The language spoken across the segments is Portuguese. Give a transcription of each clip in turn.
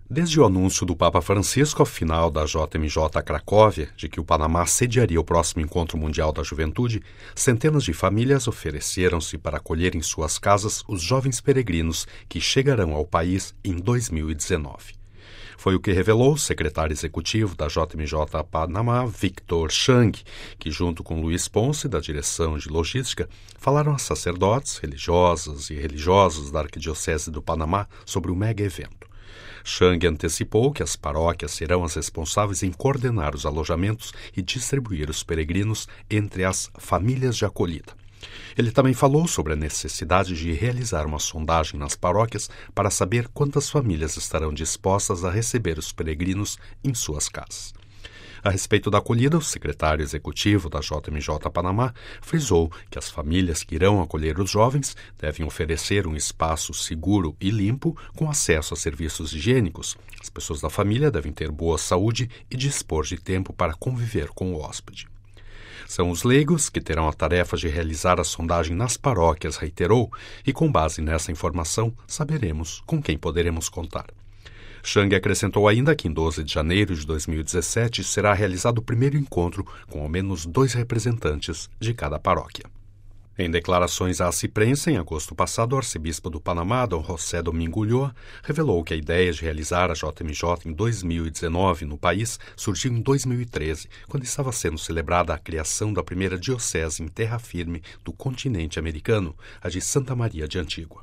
Desde o anúncio do Papa Francisco ao final da JMJ Cracóvia de que o Panamá sediaria o próximo Encontro Mundial da Juventude, centenas de famílias ofereceram-se para acolher em suas casas os jovens peregrinos que chegarão ao país em 2019. Foi o que revelou o secretário executivo da JMJ Panamá, Victor Chang, que junto com Luiz Ponce, da direção de logística, falaram a sacerdotes, religiosas e religiosos da Arquidiocese do Panamá sobre o mega evento. Chang antecipou que as paróquias serão as responsáveis em coordenar os alojamentos e distribuir os peregrinos entre as famílias de acolhida. Ele também falou sobre a necessidade de realizar uma sondagem nas paróquias para saber quantas famílias estarão dispostas a receber os peregrinos em suas casas. A respeito da acolhida, o secretário executivo da JMJ Panamá frisou que as famílias que irão acolher os jovens devem oferecer um espaço seguro e limpo com acesso a serviços higiênicos. As pessoas da família devem ter boa saúde e dispor de tempo para conviver com o hóspede. São os leigos que terão a tarefa de realizar a sondagem nas paróquias, reiterou, e com base nessa informação saberemos com quem poderemos contar. Chang acrescentou ainda que em 12 de janeiro de 2017 será realizado o primeiro encontro com ao menos 2 representantes de cada paróquia. Em declarações à Ciprensa, em agosto passado, o arcebispo do Panamá, Dom José Domingo Ulloa, revelou que a ideia de realizar a JMJ em 2019 no país surgiu em 2013, quando estava sendo celebrada a criação da primeira diocese em terra firme do continente americano, a de Santa Maria de Antígua.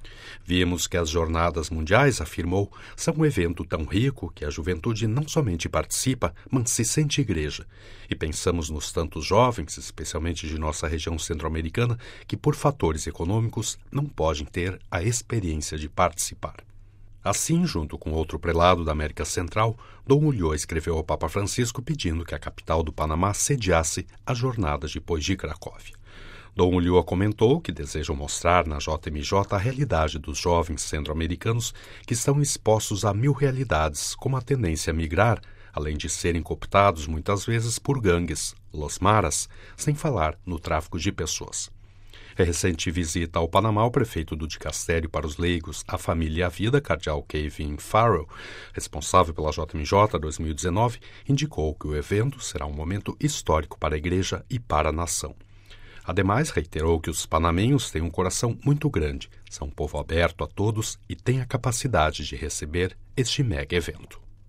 Vimos que as Jornadas Mundiais, afirmou, são um evento tão rico que a juventude não somente participa, mas se sente igreja. E pensamos nos tantos jovens, especialmente de nossa região centro-americana, que por fatores econômicos não podem ter a experiência de participar. Assim, junto com outro prelado da América Central, Dom Ulloa escreveu ao Papa Francisco pedindo que a capital do Panamá sediasse as Jornadas depois de Cracóvia. Dom Ulloa comentou que desejam mostrar na JMJ a realidade dos jovens centro-americanos que estão expostos a 1000 realidades, como a tendência a migrar, além de serem cooptados muitas vezes por gangues, los maras, sem falar no tráfico de pessoas. Em recente visita ao Panamá, o prefeito do Dicastério para os Leigos, a Família e a Vida, cardeal Kevin Farrell, responsável pela JMJ 2019, indicou que o evento será um momento histórico para a Igreja e para a nação. Ademais, reiterou que os panamenhos têm um coração muito grande, são um povo aberto a todos e têm a capacidade de receber este mega evento.